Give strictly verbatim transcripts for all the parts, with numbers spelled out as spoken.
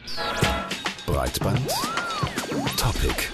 Breitband Topic.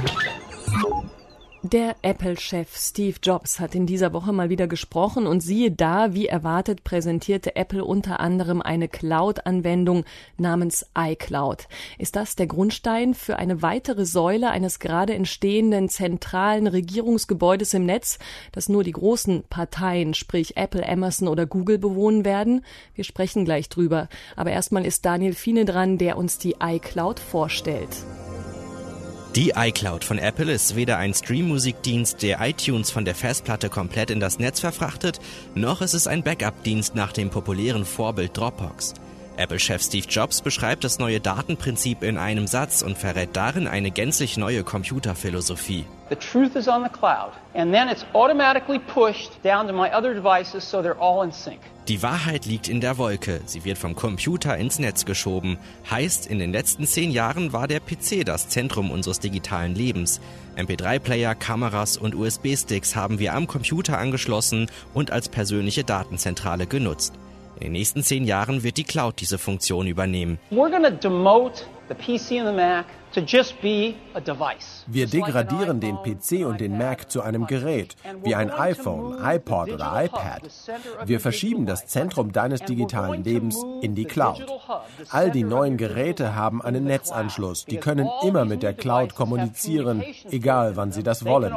Der Apple-Chef Steve Jobs hat in dieser Woche mal wieder gesprochen und siehe da, wie erwartet präsentierte Apple unter anderem eine Cloud-Anwendung namens iCloud. Ist das der Grundstein für eine weitere Säule eines gerade entstehenden zentralen Regierungsgebäudes im Netz, das nur die großen Parteien, sprich Apple, Amazon oder Google bewohnen werden? Wir sprechen gleich drüber. Aber erstmal ist Daniel Fiene dran, der uns die iCloud vorstellt. Die iCloud von Apple ist weder ein Stream-Musikdienst, der iTunes von der Festplatte komplett in das Netz verfrachtet, noch ist es ein Backup-Dienst nach dem populären Vorbild Dropbox. Apple-Chef Steve Jobs beschreibt das neue Datenprinzip in einem Satz und verrät darin eine gänzlich neue Computerphilosophie. The truth is on the cloud, and then it's automatically pushed down to my other devices, so they're all in sync. Die Wahrheit liegt in der Wolke. Sie wird vom Computer ins Netz geschoben. Heißt, in den letzten zehn Jahren war der P C das Zentrum unseres digitalen Lebens. M P drei Player, Kameras und U S B-Sticks haben wir am Computer angeschlossen und als persönliche Datenzentrale genutzt. In den nächsten zehn Jahren wird die Cloud diese Funktion übernehmen. We're going to demote the P C and the Mac to just be a device. Wir degradieren den P C und den Mac zu einem Gerät, wie ein iPhone, iPod oder iPad. Wir verschieben das Zentrum deines digitalen Lebens in die Cloud. All die neuen Geräte haben einen Netzanschluss. Die können immer mit der Cloud kommunizieren, egal wann sie das wollen.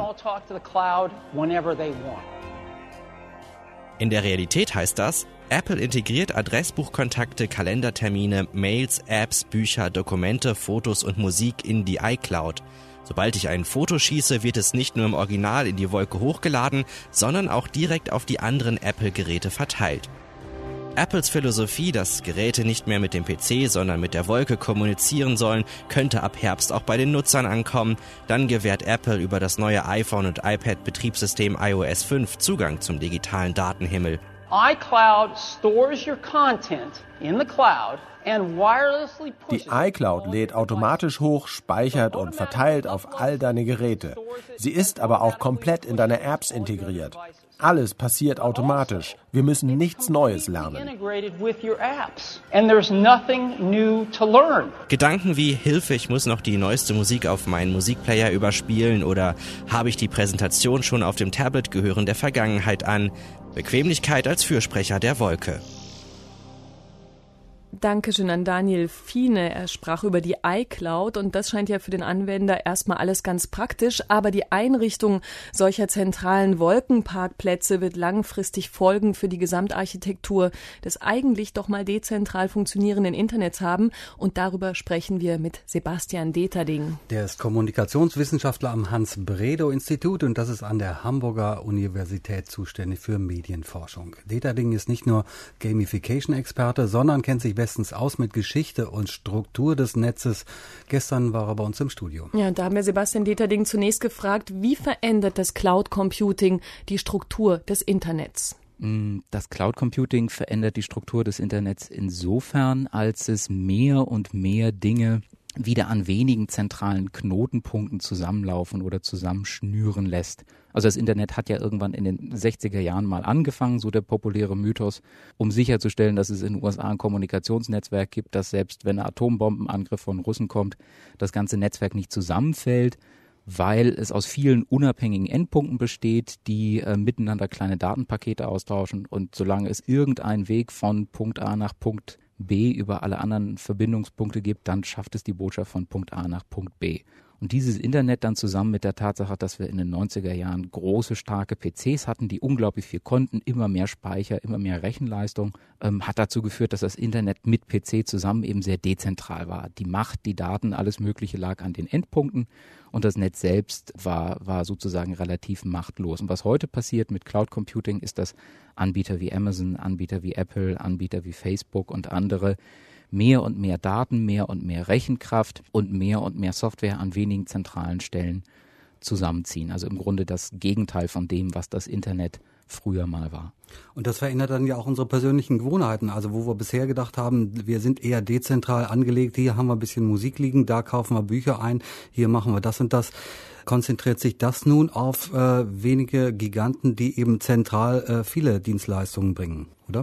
In der Realität heißt das, Apple integriert Adressbuchkontakte, Kalendertermine, Mails, Apps, Bücher, Dokumente, Fotos und Musik in die iCloud. Sobald ich ein Foto schieße, wird es nicht nur im Original in die Wolke hochgeladen, sondern auch direkt auf die anderen Apple-Geräte verteilt. Apples Philosophie, dass Geräte nicht mehr mit dem P C, sondern mit der Wolke kommunizieren sollen, könnte ab Herbst auch bei den Nutzern ankommen. Dann gewährt Apple über das neue iPhone- und iPad-Betriebssystem i O S fünf Zugang zum digitalen Datenhimmel. iCloud stores your content in the cloud and wirelessly pushes. Die iCloud lädt automatisch hoch, speichert und verteilt auf all deine Geräte. Sie ist aber auch komplett in deine Apps integriert. Alles passiert automatisch. Wir müssen nichts Neues lernen. Gedanken wie Hilfe, ich muss noch die neueste Musik auf meinen Musikplayer überspielen oder habe ich die Präsentation schon auf dem Tablet gehören der Vergangenheit an. Bequemlichkeit als Fürsprecher der Wolke. Dankeschön an Daniel Fiene. Er sprach über die iCloud und das scheint ja für den Anwender erstmal alles ganz praktisch, aber die Einrichtung solcher zentralen Wolkenparkplätze wird langfristig Folgen für die Gesamtarchitektur des eigentlich doch mal dezentral funktionierenden Internets haben und darüber sprechen wir mit Sebastian Deterding. Der ist Kommunikationswissenschaftler am Hans-Bredow-Institut und das ist an der Hamburger Universität zuständig für Medienforschung. Deterding ist nicht nur Gamification-Experte, sondern kennt sich bestens aus mit Geschichte und Struktur des Netzes. Gestern war er bei uns im Studio. Ja, da haben wir Sebastian Deterding zunächst gefragt, wie verändert das Cloud Computing die Struktur des Internets? Das Cloud Computing verändert die Struktur des Internets insofern, als es mehr und mehr Dinge wieder an wenigen zentralen Knotenpunkten zusammenlaufen oder zusammenschnüren lässt. Also das Internet hat ja irgendwann in den sechziger Jahren mal angefangen, so der populäre Mythos, um sicherzustellen, dass es in den U S A ein Kommunikationsnetzwerk gibt, dass selbst wenn ein Atombombenangriff von Russen kommt, das ganze Netzwerk nicht zusammenfällt, weil es aus vielen unabhängigen Endpunkten besteht, die äh, miteinander kleine Datenpakete austauschen und solange es irgendeinen Weg von Punkt A nach Punkt B über alle anderen Verbindungspunkte gibt, dann schafft es die Botschaft von Punkt A nach Punkt B. Und dieses Internet dann zusammen mit der Tatsache, dass wir in den neunziger Jahren große, starke P Cs hatten, die unglaublich viel konnten, immer mehr Speicher, immer mehr Rechenleistung, ähm, hat dazu geführt, dass das Internet mit P C zusammen eben sehr dezentral war. Die Macht, die Daten, alles Mögliche lag an den Endpunkten und das Netz selbst war, war sozusagen relativ machtlos. Und was heute passiert mit Cloud Computing ist, dass Anbieter wie Amazon, Anbieter wie Apple, Anbieter wie Facebook und andere mehr und mehr Daten, mehr und mehr Rechenkraft und mehr und mehr Software an wenigen zentralen Stellen zusammenziehen. Also im Grunde das Gegenteil von dem, was das Internet früher mal war. Und das verändert dann ja auch unsere persönlichen Gewohnheiten. Also wo wir bisher gedacht haben, wir sind eher dezentral angelegt, hier haben wir ein bisschen Musik liegen, da kaufen wir Bücher ein, hier machen wir das und das. Konzentriert sich das nun auf äh, wenige Giganten, die eben zentral äh, viele Dienstleistungen bringen, oder?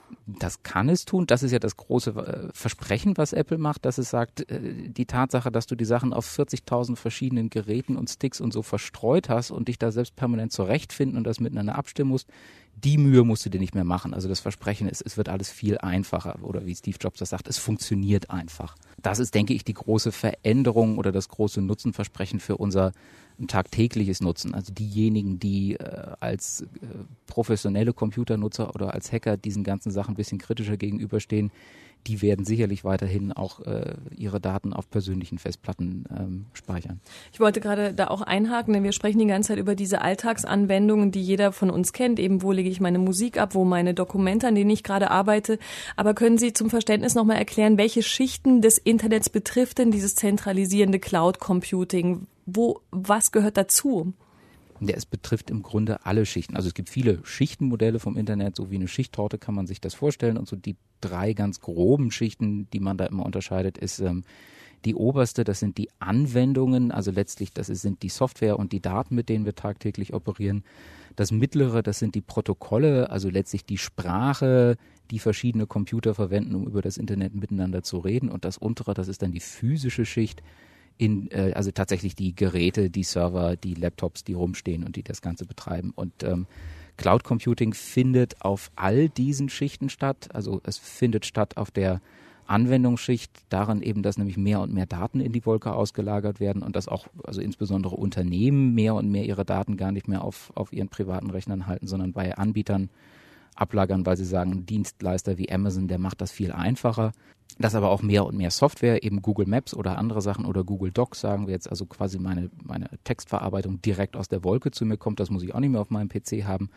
Das kann es tun. Das ist ja das große äh, Versprechen, was Apple macht, dass es sagt, äh, die Tatsache, dass du die Sachen auf vierzigtausend verschiedenen Geräten und Sticks und so verstreut hast und dich da selbst permanent zurechtfinden und das miteinander abstimmen musst, die Mühe musst du dir nicht mehr machen. Also das Versprechen ist, es wird alles viel einfacher. Oder wie Steve Jobs das sagt, es funktioniert einfach. Das ist, denke ich, die große Veränderung oder das große Nutzenversprechen für unser tagtägliches Nutzen. Also diejenigen, die äh, als äh, professionelle Computernutzer oder als Hacker diesen ganzen Sachen ein bisschen kritischer gegenüberstehen, die werden sicherlich weiterhin auch äh, ihre Daten auf persönlichen Festplatten ähm, speichern. Ich wollte gerade da auch einhaken, denn wir sprechen die ganze Zeit über diese Alltagsanwendungen, die jeder von uns kennt. Eben, wo lege ich meine Musik ab, wo meine Dokumente, an denen ich gerade arbeite. Aber können Sie zum Verständnis nochmal erklären, welche Schichten des Internets betrifft denn dieses zentralisierende Cloud Computing? Wo, was gehört dazu? Ja, es betrifft im Grunde alle Schichten. Also es gibt viele Schichtenmodelle vom Internet, so wie eine Schichttorte kann man sich das vorstellen. Und so die drei ganz groben Schichten, die man da immer unterscheidet, ist ähm, die oberste, das sind die Anwendungen, also letztlich das ist, sind die Software und die Daten, mit denen wir tagtäglich operieren. Das mittlere, das sind die Protokolle, also letztlich die Sprache, die verschiedene Computer verwenden, um über das Internet miteinander zu reden. Und das untere, das ist dann die physische Schicht, In, äh, also tatsächlich die Geräte, die Server, die Laptops, die rumstehen und die das Ganze betreiben. Und ähm, Cloud Computing findet auf all diesen Schichten statt. Also es findet statt auf der Anwendungsschicht, daran eben, dass nämlich mehr und mehr Daten in die Wolke ausgelagert werden und dass auch, also insbesondere Unternehmen mehr und mehr ihre Daten gar nicht mehr auf, auf ihren privaten Rechnern halten, sondern bei Anbietern ablagern, weil sie sagen, ein Dienstleister wie Amazon, der macht das viel einfacher. Dass aber auch mehr und mehr Software, eben Google Maps oder andere Sachen oder Google Docs, sagen wir jetzt, also quasi meine, meine Textverarbeitung direkt aus der Wolke zu mir kommt, das muss ich auch nicht mehr auf meinem P C haben.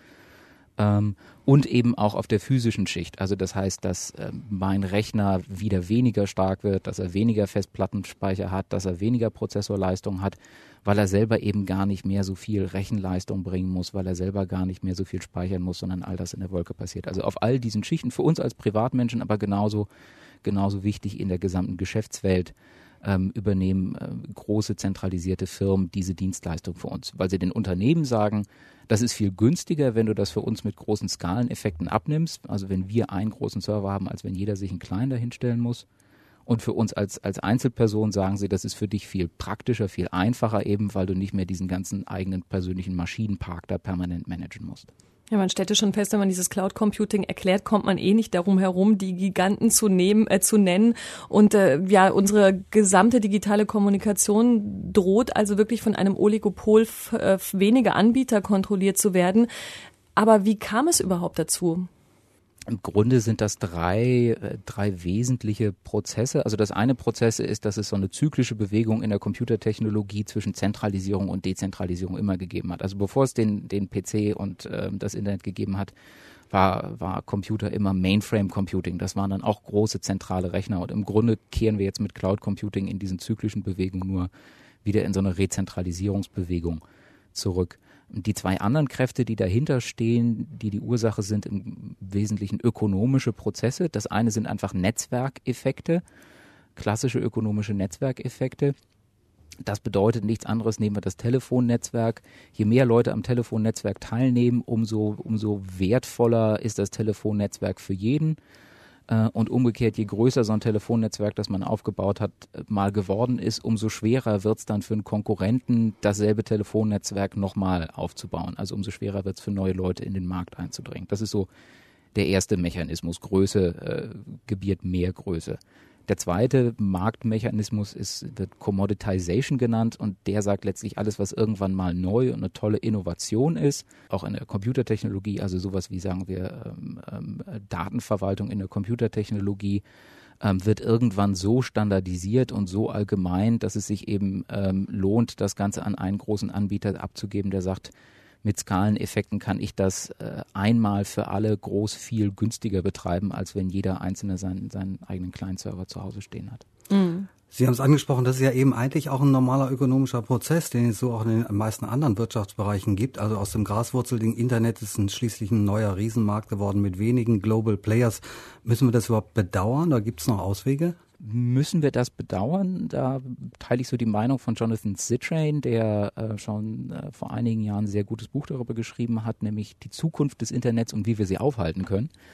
Ähm, und eben auch auf der physischen Schicht. Also das heißt, dass äh, mein Rechner wieder weniger stark wird, dass er weniger Festplattenspeicher hat, dass er weniger Prozessorleistung hat, weil er selber eben gar nicht mehr so viel Rechenleistung bringen muss, weil er selber gar nicht mehr so viel speichern muss, sondern all das in der Wolke passiert. Also auf all diesen Schichten, für uns als Privatmenschen, aber genauso genauso wichtig in der gesamten Geschäftswelt, ähm, übernehmen äh, große zentralisierte Firmen diese Dienstleistung für uns, weil sie den Unternehmen sagen, das ist viel günstiger, wenn du das für uns mit großen Skaleneffekten abnimmst, also wenn wir einen großen Server haben, als wenn jeder sich einen kleinen dahinstellen muss. Und für uns als, als Einzelperson sagen sie, das ist für dich viel praktischer, viel einfacher eben, weil du nicht mehr diesen ganzen eigenen persönlichen Maschinenpark da permanent managen musst. Ja, man stellte schon fest, wenn man dieses Cloud Computing erklärt, kommt man eh nicht darum herum, die Giganten zu nehmen, äh, zu nennen. Und äh, ja, unsere gesamte digitale Kommunikation droht also wirklich von einem Oligopol f- äh, weniger Anbieter kontrolliert zu werden. Aber wie kam es überhaupt dazu? Im Grunde sind das drei, äh, drei wesentliche Prozesse. Also das eine Prozess ist, dass es so eine zyklische Bewegung in der Computertechnologie zwischen Zentralisierung und Dezentralisierung immer gegeben hat. Also bevor es den, den P C und äh, das Internet gegeben hat, war, war Computer immer Mainframe Computing. Das waren dann auch große zentrale Rechner. Und im Grunde kehren wir jetzt mit Cloud Computing in diesen zyklischen Bewegungen nur wieder in so eine Rezentralisierungsbewegung zurück. Die zwei anderen Kräfte, die dahinter stehen, die die Ursache sind, im Wesentlichen ökonomische Prozesse. Das eine sind einfach Netzwerkeffekte, klassische ökonomische Netzwerkeffekte. Das bedeutet nichts anderes, nehmen wir das Telefonnetzwerk. Je mehr Leute am Telefonnetzwerk teilnehmen, umso, umso wertvoller ist das Telefonnetzwerk für jeden. Und umgekehrt, je größer so ein Telefonnetzwerk, das man aufgebaut hat, mal geworden ist, umso schwerer wird es dann für einen Konkurrenten, dasselbe Telefonnetzwerk nochmal aufzubauen. Also umso schwerer wird es für neue Leute in den Markt einzudringen. Das ist so der erste Mechanismus. Größe äh, gebiert mehr Größe. Der zweite Marktmechanismus ist, wird Commoditization genannt und der sagt letztlich alles, was irgendwann mal neu und eine tolle Innovation ist, auch in der Computertechnologie, also sowas wie, sagen wir, ähm, ähm, Datenverwaltung in der Computertechnologie, ähm, wird irgendwann so standardisiert und so allgemein, dass es sich eben ähm, lohnt, das Ganze an einen großen Anbieter abzugeben, der sagt, mit Skaleneffekten kann ich das äh, einmal für alle groß viel günstiger betreiben, als wenn jeder Einzelne seinen, seinen eigenen Client-Server zu Hause stehen hat. Mhm. Sie haben es angesprochen, das ist ja eben eigentlich auch ein normaler ökonomischer Prozess, den es so auch in den meisten anderen Wirtschaftsbereichen gibt. Also aus dem graswurzeldigen Internet ist ein, schließlich ein neuer Riesenmarkt geworden mit wenigen Global Players. Müssen wir das überhaupt bedauern oder gibt es noch Auswege? Müssen wir das bedauern? Da teile ich so die Meinung von Jonathan Zittrain, der äh, schon äh, vor einigen Jahren ein sehr gutes Buch darüber geschrieben hat, nämlich die Zukunft des Internets und wie wir sie aufhalten können.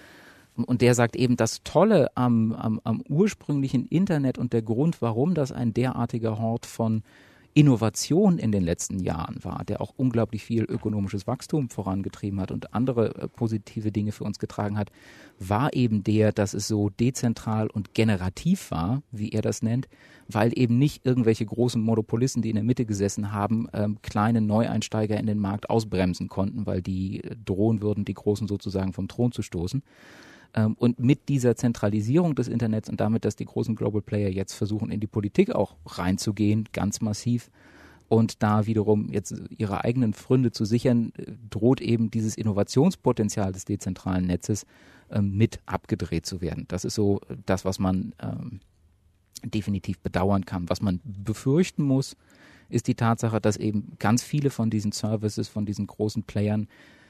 Und der sagt eben, das Tolle am, am, am ursprünglichen Internet und der Grund, warum das ein derartiger Hort von Innovation in den letzten Jahren war, der auch unglaublich viel ökonomisches Wachstum vorangetrieben hat und andere äh, positive Dinge für uns getragen hat, war eben der, dass es so dezentral und generativ war, wie er das nennt, weil eben nicht irgendwelche großen Monopolisten, die in der Mitte gesessen haben, ähm, kleine Neueinsteiger in den Markt ausbremsen konnten, weil die äh, drohen würden, die Großen sozusagen vom Thron zu stoßen. Ähm, und mit dieser Zentralisierung des Internets und damit, dass die großen Global Player jetzt versuchen, in die Politik auch reinzugehen, ganz massiv, und da wiederum jetzt ihre eigenen Pfründe zu sichern, droht eben dieses Innovationspotenzial des dezentralen Netzes ähm, mit abgedreht zu werden. Das ist so das, was man ähm, definitiv bedauern kann. Was man befürchten muss, ist die Tatsache, dass eben ganz viele von diesen Services, von diesen großen Playern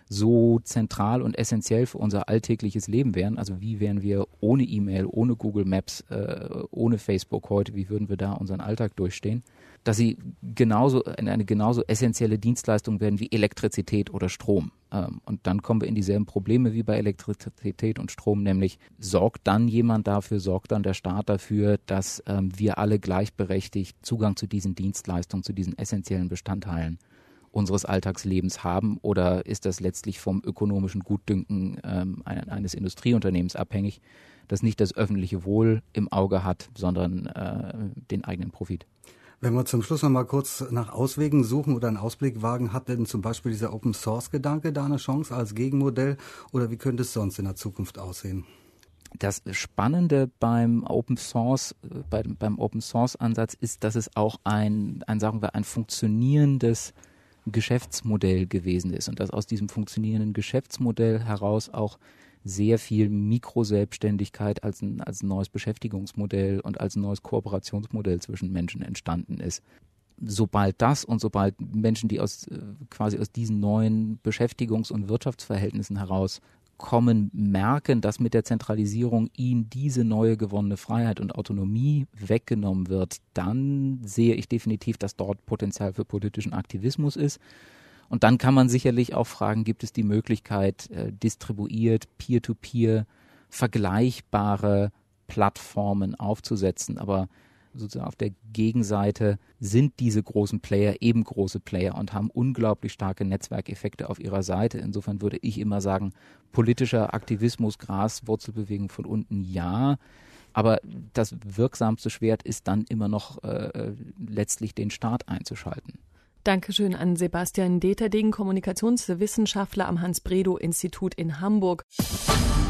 so zentral und essentiell für unser alltägliches Leben wären. Also wie wären wir ohne E-Mail, ohne Google Maps, äh, ohne Facebook heute, wie würden wir da unseren Alltag durchstehen? Dass sie genauso eine genauso essentielle Dienstleistung werden wie Elektrizität oder Strom. Ähm, und dann kommen wir in dieselben Probleme wie bei Elektrizität und Strom, nämlich sorgt dann jemand dafür, sorgt dann der Staat dafür, dass ähm, wir alle gleichberechtigt Zugang zu diesen Dienstleistungen, zu diesen essentiellen Bestandteilen unseres Alltagslebens haben, oder ist das letztlich vom ökonomischen Gutdünken ähm, eines Industrieunternehmens abhängig, das nicht das öffentliche Wohl im Auge hat, sondern äh, den eigenen Profit? Wenn wir zum Schluss noch mal kurz nach Auswegen suchen oder einen Ausblick wagen, hat denn zum Beispiel dieser Open-Source-Gedanke da eine Chance als Gegenmodell, oder wie könnte es sonst in der Zukunft aussehen? Das Spannende beim Open Source, bei, beim Open Source Ansatz ist, dass es auch ein, ein, sagen wir, ein funktionierendes Geschäftsmodell gewesen ist und dass aus diesem funktionierenden Geschäftsmodell heraus auch sehr viel Mikroselbstständigkeit als ein, als ein neues Beschäftigungsmodell und als ein neues Kooperationsmodell zwischen Menschen entstanden ist. Sobald das und sobald Menschen, die aus quasi aus diesen neuen Beschäftigungs- und Wirtschaftsverhältnissen heraus kommen, merken, dass mit der Zentralisierung ihnen diese neue gewonnene Freiheit und Autonomie weggenommen wird, dann sehe ich definitiv, dass dort Potenzial für politischen Aktivismus ist. Und dann kann man sicherlich auch fragen, gibt es die Möglichkeit, äh, distribuiert, peer-to-peer, vergleichbare Plattformen aufzusetzen. Aber sozusagen auf der Gegenseite sind diese großen Player eben große Player und haben unglaublich starke Netzwerkeffekte auf ihrer Seite. Insofern würde ich immer sagen, politischer Aktivismus, Graswurzelbewegung von unten, ja. Aber das wirksamste Schwert ist dann immer noch äh, letztlich den Staat einzuschalten. Dankeschön an Sebastian Deterding, Kommunikationswissenschaftler am Hans-Bredow-Institut in Hamburg.